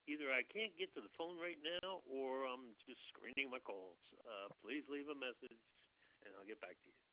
Either I can't get to the phone right now, or I'm just screening my calls. Please leave a message, and I'll get back to you.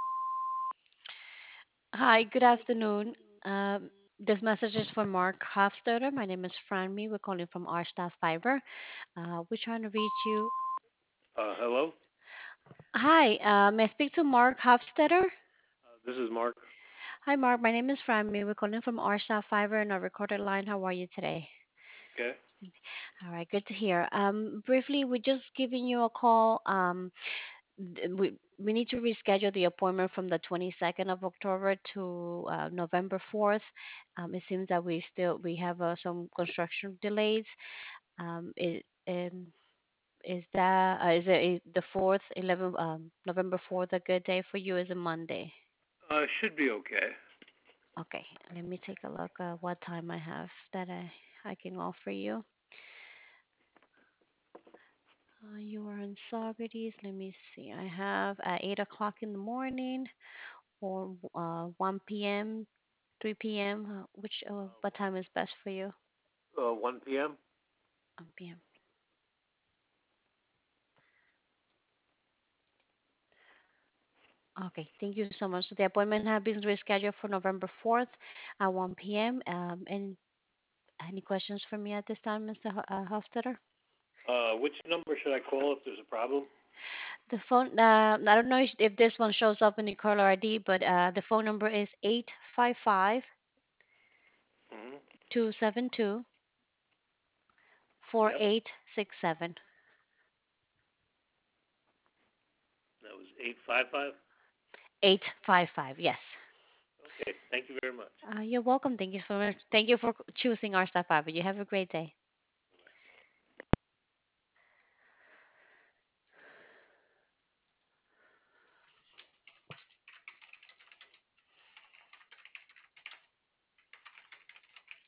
Hi, good afternoon. This message is for Mark Hofstadter. My name is Franmi. We're calling from our staff fiber. We're trying to reach you. Hello. Hi, may I speak to Mark Hofstadter? This is Mark. Hi, Mark. My name is Franmi. We're calling from our staff fiber and our recorded line. How are you today? Okay. All right, good to hear. Briefly, we're just giving you a call. We need to reschedule the appointment from the 22nd of October to November 4th. It seems that we have some construction delays. Is that the 4th, November 4th a good day for you? Is a Monday? Should be okay. Okay, let me take a look at what time I have that I can offer you. You are in Socrates. Let me see. I have at 8 o'clock in the morning or 1 p.m., 3 p.m. Which what time is best for you? 1 p.m. 1 p.m. Okay, thank you so much. So the appointment has been rescheduled for November 4th at 1 p.m. And any questions for me at this time, Mr. Hofstadter? Which number should I call if there's a problem? The phone, I don't know if this one shows up in the caller ID, but the phone number is 855 Mm-hmm. 272 four Yep. eight six seven. That was 855. 855, yes. Okay. Thank you very much. You're welcome. Thank you for choosing our staff. You have a great day.